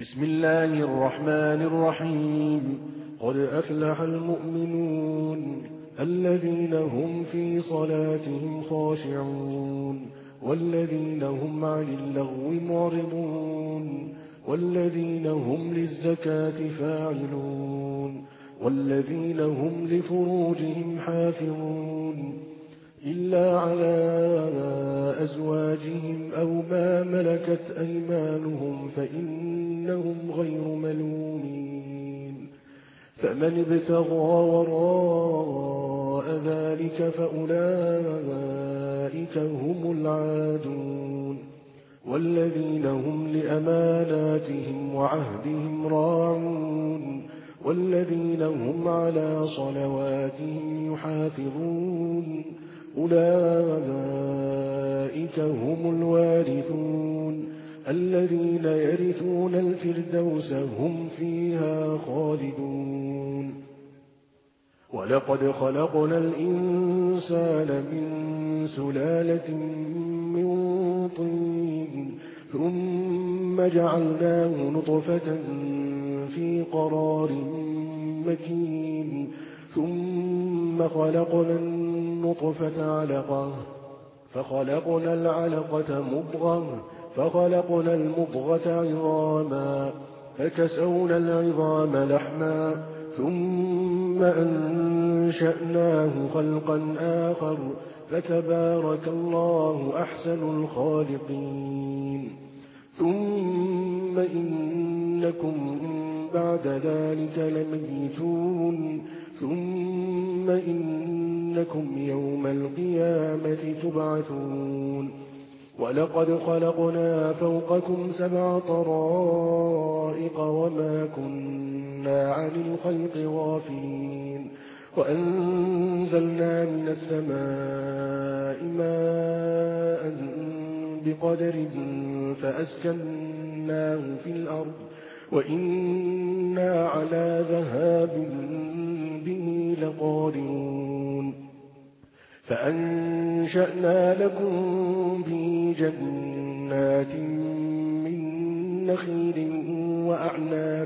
بسم الله الرحمن الرحيم. قد أفلح المؤمنون الذين هم في صلاتهم خاشعون والذين هم عن اللغو معرضون والذين هم للزكاة فاعلون والذين هم لفروجهم حافظون إلا على أزواجهم أو ما ملكت أيمانهم فإنهم غير ملومين. فمن ابتغى وراء ذلك فأولئك هم العادون والذين هم لأماناتهم وعهدهم راعون والذين هم على صلواتهم يحافظون أولئك هم الوارثون الذين يرثون الفردوس هم فيها خالدون. ولقد خلقنا الإنسان من سلالة من طين ثم جعلناه نطفة في قرار مكين ثم خلقنا النطفة علقة فخلقنا العلقة مضغة فخلقنا المضغة عظاما فكسونا العظام لحما ثم أنشأناه خلقا آخر فتبارك الله أحسن الخالقين. ثم إنكم بعد ذلك لميتون ثم إنكم يوم القيامة تبعثون. ولقد خلقنا فوقكم 7 طرائق وما كنا عن الخلق غافلين وأنزلنا من السماء ماء بقدر فأسكناه في الأرض وإنا على ذهاب به لقادرون. فأنشأنا لكم به جنات من نخيل وأعناب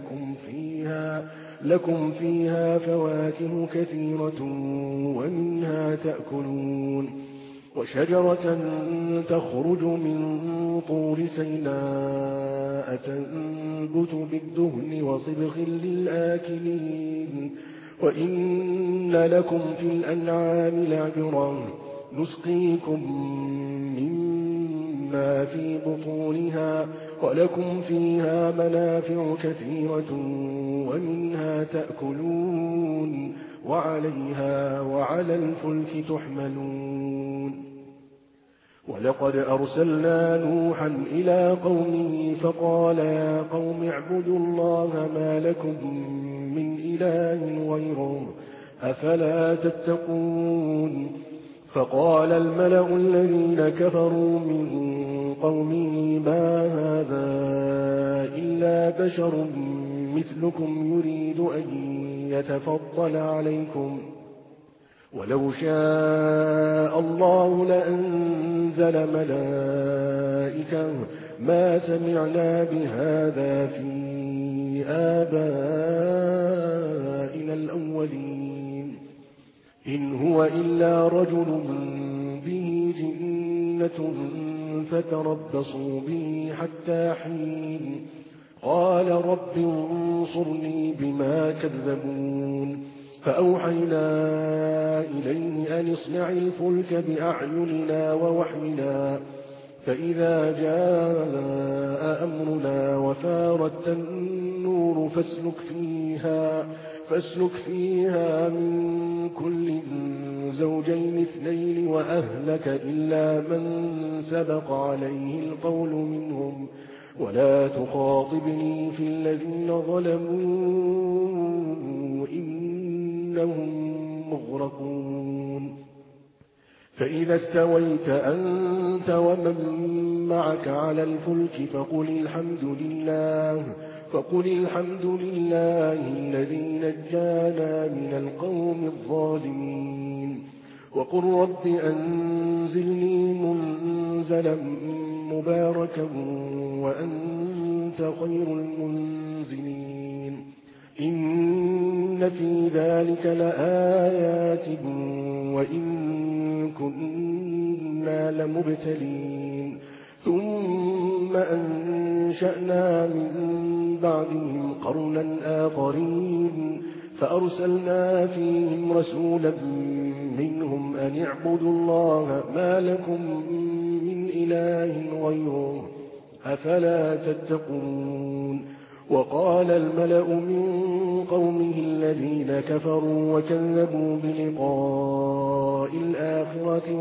لكم فيها فواكه كثيرة ومنها تأكلون وشجرة تخرج من طور سيناء تنبت بالدهن وصبغ للآكلين وإن لكم في الأنعام لعبرا نسقيكم مما في بطونها ولكم فيها منافع كثيرة ومنها تأكلون وعليها وعلى الفلك تحملون. ولقد أرسلنا نوحا إلى قومه فقال يا قوم اعبدوا الله ما لكم من إله غيره أفلا تتقون. فقال الملأ الذين كفروا من قومه ما هذا إلا بشر مثلكم يريد أن يتفضل عليكم ولو شاء الله لأنزل ملائكة ما سمعنا بهذا في آبائنا الأولين إن هو إلا رجل به جنة فتربصوا به حتى حين. قال رب انصرني بما كذبون. فأوحينا إليه أن اصنع الفلك بأعيننا ووحينا فإذا جاء أمرنا وفارت النور فاسلك فيها من كل زوجين 2 وأهلك إلا من سبق عليه القول منهم ولا تخاطبني في الذين ظلموا إنهم مغرقون. فإذا استويت أنت ومن معك على الفلك فقل الحمد لله الذي نجانا من القوم الظالمين وقل رب أنزلني منزلا مباركا وأنت خير المنزلين إن في ذلك لآيات وإن كنا لمبتلين ثم أنشأنا من بعدهم قرنا آخرين فأرسلنا فيهم رسولا منهم أن اعبدوا الله ما لكم من إله غيره أفلا تتقون وقال الملأ من قومه الذين كفروا وكذبوا بلقاء الآخرة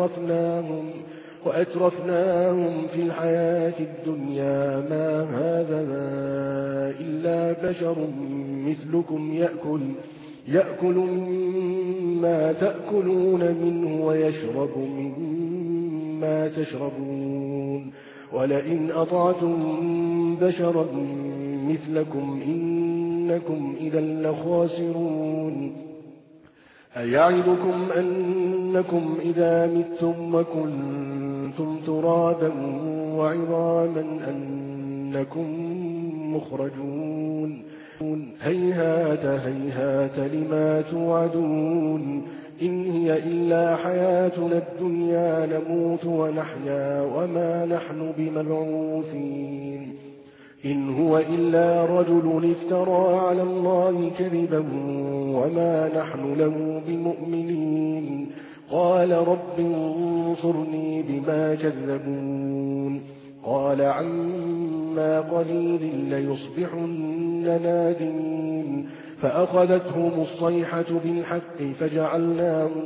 وأترفناهم في الحياة الدنيا ما هذا إلا بشر مثلكم يأكل مما تأكلون منه ويشرب مما تشربون ولئن أطعتم بشرا مثلكم إنكم إذا لخاسرون أيعدكم أنكم إذا متم وكنتم ترابا وعظاما أنكم مخرجون هيهات هيهات لما توعدون إن هي إلا حياتنا الدنيا نموت ونحيا وما نحن بمبعوثين إن هو إلا رجل افترى على الله كذبا وما نحن له بمؤمنين قال رب انصرني بما كذبون قال عما قليل ليصبحن نادمين فأخذتهم الصيحة بالحق فجعلناهم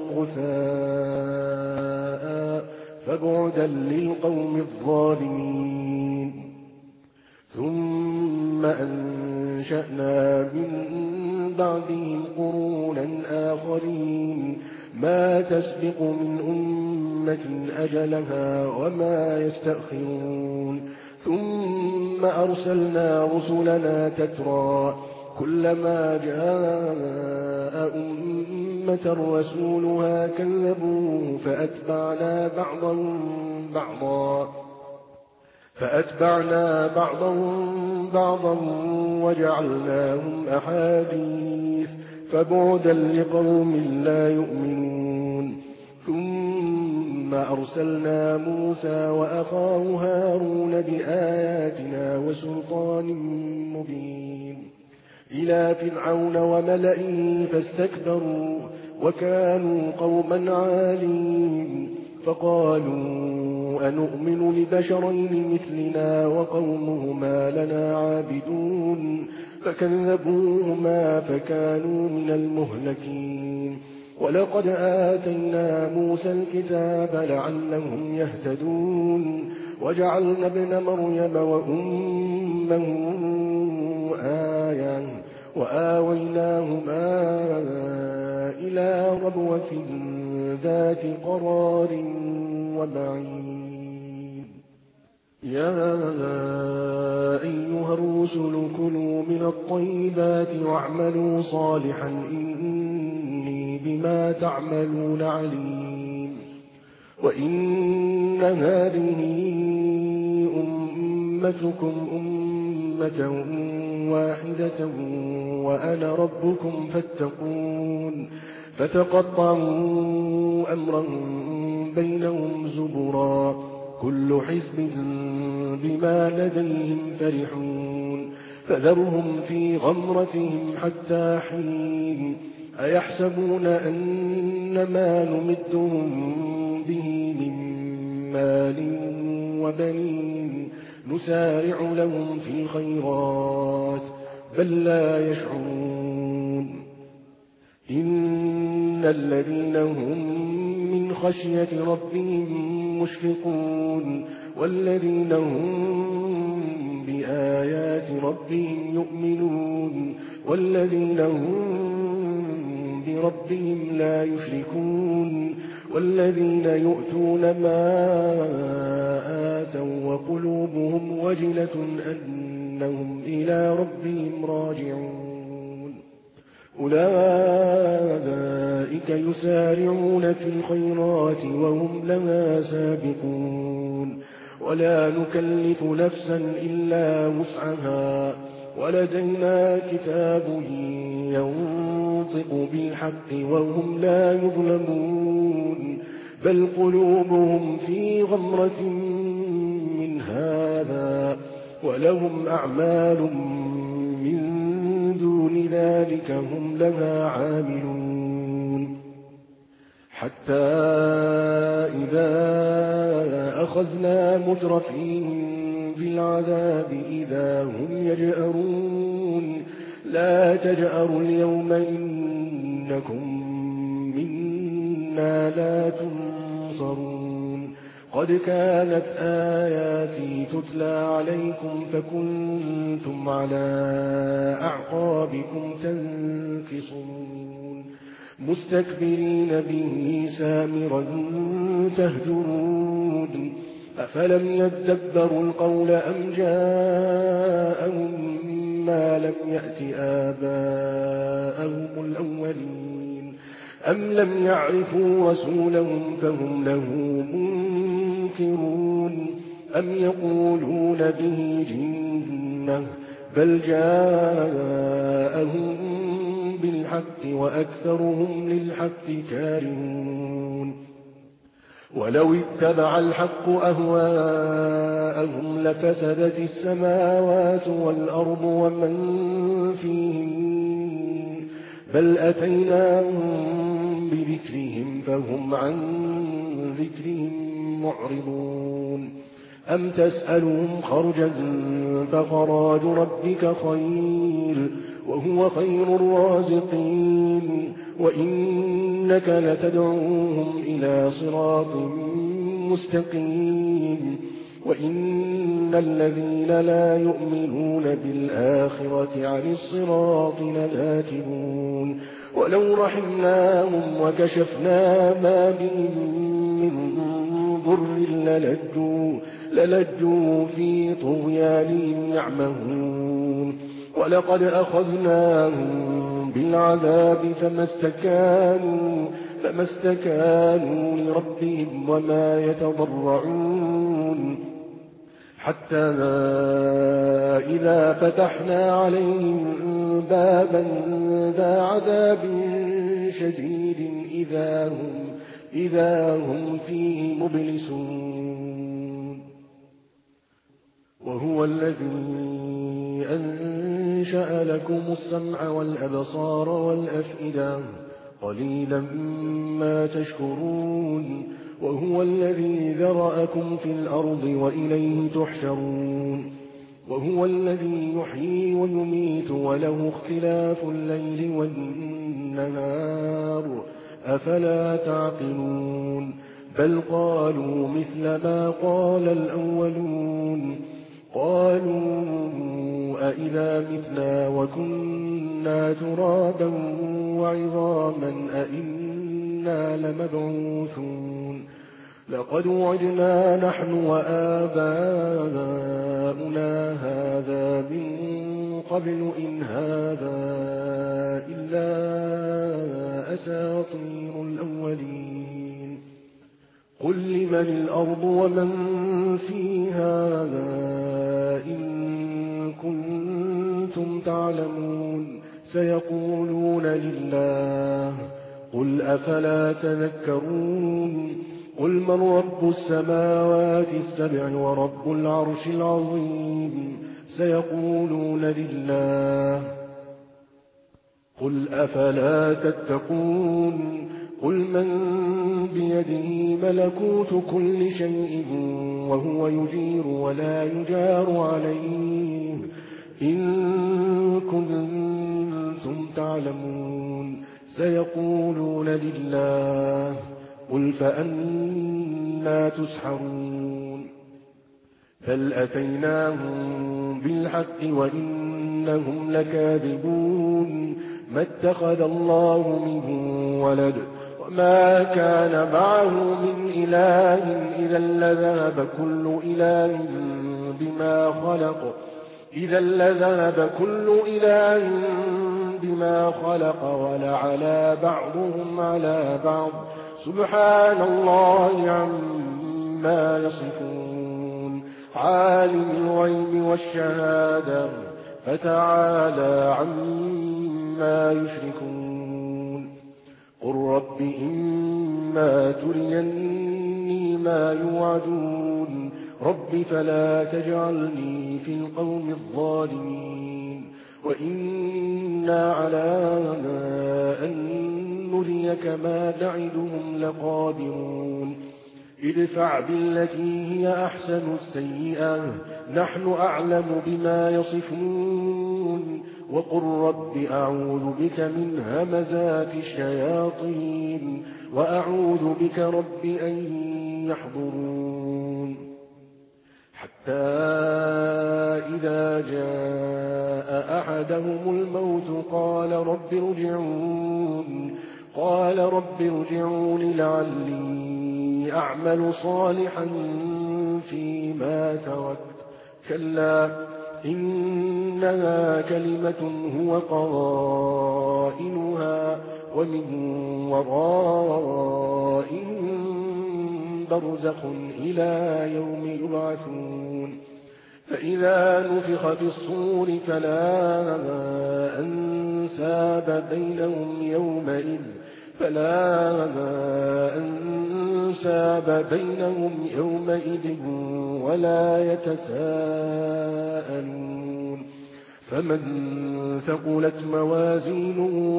غثاء فبعدا للقوم الظالمين ثم أنشأنا من بعدهم قرونا آخرين ما تسبق من أمة أجلها وما يستأخرون ثم أرسلنا رسلنا تترى كلما جاء أمة رسولها كذبوه فأتبعنا بعضهم بعضا وجعلناهم أحاديث فبعدا لقوم لا يؤمنون ثم أرسلنا موسى وأخاه هارون بآياتنا وسلطان مبين إلى فرعون وملئه فاستكبروا وكانوا قوما عالين فقالوا أنؤمن لبشرين مثلنا وقومهما لنا عابدون فكذبوهما فكانوا من المهلكين ولقد آتينا موسى الكتاب لعلهم يهتدون وجعلنا ابن مريم وأمه آية وآويناهما إلى ربوة ذات قرار ومعين يا أيها الرسل كلوا من الطيبات واعملوا صالحا إني بما تعملون عليم وإن هذه أمتكم أمة واحدة وأنا ربكم فاتقون فتقطعوا أمرهم بينهم زبرا كل حزب بما لديهم فرحون فذرهم في غمرتهم حتى حين أيحسبون أن ما نمدهم به من مال وبنين نسارع لهم في الخيرات بل لا يشعرون إن الذين هم من خشية ربهم مشفقون والذين هم بآيات ربهم يؤمنون والذين هم بربهم لا يشركون والذين يؤتون ما آتوا وقلوبهم وجلة أنهم إلى ربهم راجعون أولئك يسارعون في الخيرات وهم لها سابقون ولا نكلف نفسا إلا وسعها ولدينا كتاب ينطق بالحق وهم لا يظلمون بل قلوبهم في غمرة من هذا ولهم أعمال من دون ذلك هم لها عاملون حتى إذا أخذنا مترفين بالعذاب إذا هم يجأرون لا تجأروا اليوم إنكم منا لا تنصرون قد كانت آياتي تتلى عليكم فكنتم على أعقابكم تنكصون مستكبرين به سامرا تهجرون أفلم يدبروا القول أم جاءهم ما لم يأت آباءهم الأولين أم لم يعرفوا رسولهم فهم له منكرون أم يقولون به جنة بل جاءهم بالحق وأكثرهم للحق كارهون ولو اتبع الحق أهواءهم لفسدت السماوات والأرض ومن فيهن بل أتيناهم بذكرهم فهم عن ذكرهم معرضون أم تسألهم خرجا فخراج ربك خير وهو خير الرازقين وإنك لتدعوهم إلى صراط مستقيم وإن الذين لا يؤمنون بالآخرة عن الصراط لناكبون ولو رحمناهم وكشفنا ما بهم من ضر للجوا في طغيانهم يعمهون ولقد أخذناهم بالعذاب فما استكانوا لربهم وما يتضرعون حتى إذا فتحنا عليهم بابا ذا عذاب شديد إذا هم فيه مبلسون وهو الذي أنشأ لكم السمع والأبصار والأفئدة قليلا ما تشكرون وهو الذي ذرأكم في الأرض وإليه تحشرون وهو الذي يحيي ويميت وله اختلاف الليل والنهار أفلا تعقلون بل قالوا مثل ما قال الأولون قالوا أئذا متنا وكنا ترابا وعظاما أئنا لمبعوثون لقد وعدنا نحن وآباؤنا هذا من قبل إن هذا إلا أساطير الأولين قل لمن الأرض ومن فيها إن كنتم تعلمون سيقولون لله قل أفلا تذكرون قل من رب السماوات السبع ورب العرش العظيم سيقولون لله قل أفلا تتقون قل من بيده ملكوت كل شيء وهو يجير ولا يجار عليه إن كنتم تعلمون سيقولون لله قل فأنا تسحرون بل أتيناهم بالحق وإنهم لكاذبون ما اتخذ الله من ولد وما كان معه من إله إذا لذهب كل إله بما خلق ولعلى بعضهم على بعض سبحان الله عما يصفون عالم الغيب والشهادة فتعالى عما يشركون قل رب إما تريني ما يوعدون رب فلا تجعلني في القوم الظالمين وإنا على أن نريك ما نعدهم لقادرون ادفع بالتي هي أحسن السيئة نحن أعلم بما يصفون وقل رب أعوذ بك من همزات الشياطين وأعوذ بك رب أن يحضرون حتى إذا جاء أحدهم الموت قال رب ارجعون لعلي أعمل صالحا فيما تركت كلا إنها كلمة هو قائلها ومن ورائهم برزخ إلى يوم يبعثون فإذا نفخ في الصور فلا أنساب بينهم يومئذ ولا يتساءلون فمن ثقلت موازينه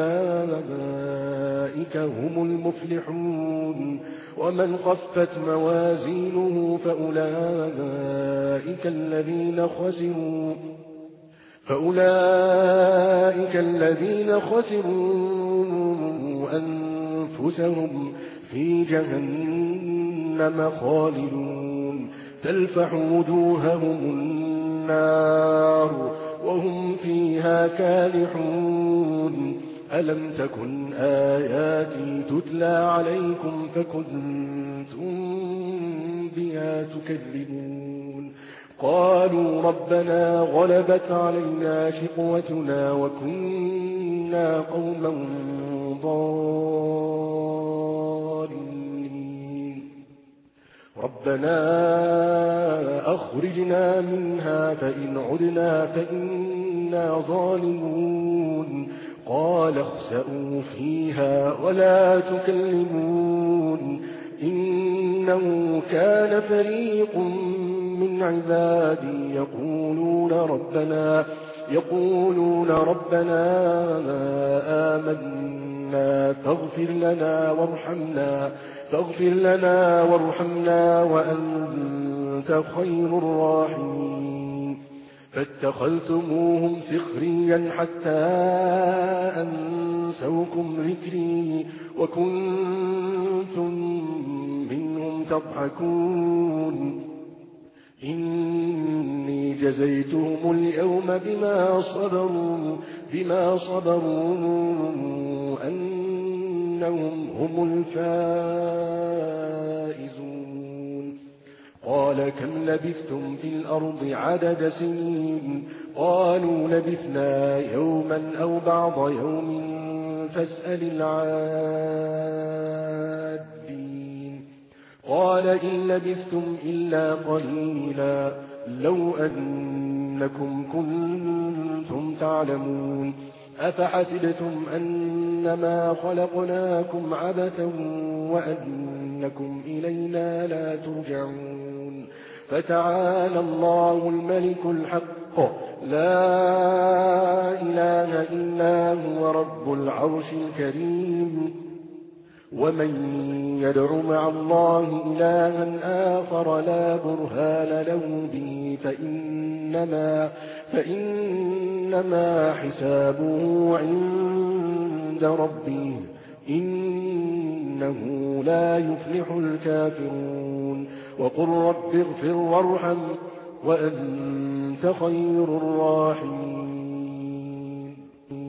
فأولئك هم المفلحون ومن خفت موازينه فأولئك الذين خسروا أنفسهم في جهنم خالدون تلفح وجوههم النار وهم فيها كالحون ألم تكن آياتي تتلى عليكم فكنتم بها تكذبون قالوا ربنا غلبت علينا شقوتنا وكنا قوما ضالين ربنا أخرجنا منها فإن عدنا فإنا ظالمون قال اخسئوا فيها ولا تكلمون إنه كان فريق من عبادي يقولون ربنا آمنا فاغفر لنا وارحمنا وأنت خير الراحمين فاتخذتموهم سخريا حتى أنسوكم ذكري وكنتم منهم تضحكون إني جزيتهم اليوم بما صبروا أنهم هم الفائزون قال كم لبثتم في الأرض عدد سنين قالوا لبثنا يوما أو بعض يوم فاسأل العادين قال إن لبثتم إلا قليلا لو أنكم كنتم تعلمون أفحسبتم أنما خلقناكم عبثا وأنكم إلينا لا ترجعون فتعالى الله الملك الحق لا إله إلا هو رب العرش الكريم ومن يدع مع الله إلها آخر لا برهان له به فإنما حسابه عند ربه إنه لا يفلح الكافرون وقل رب اغفر وارحم وأنت خير الراحمين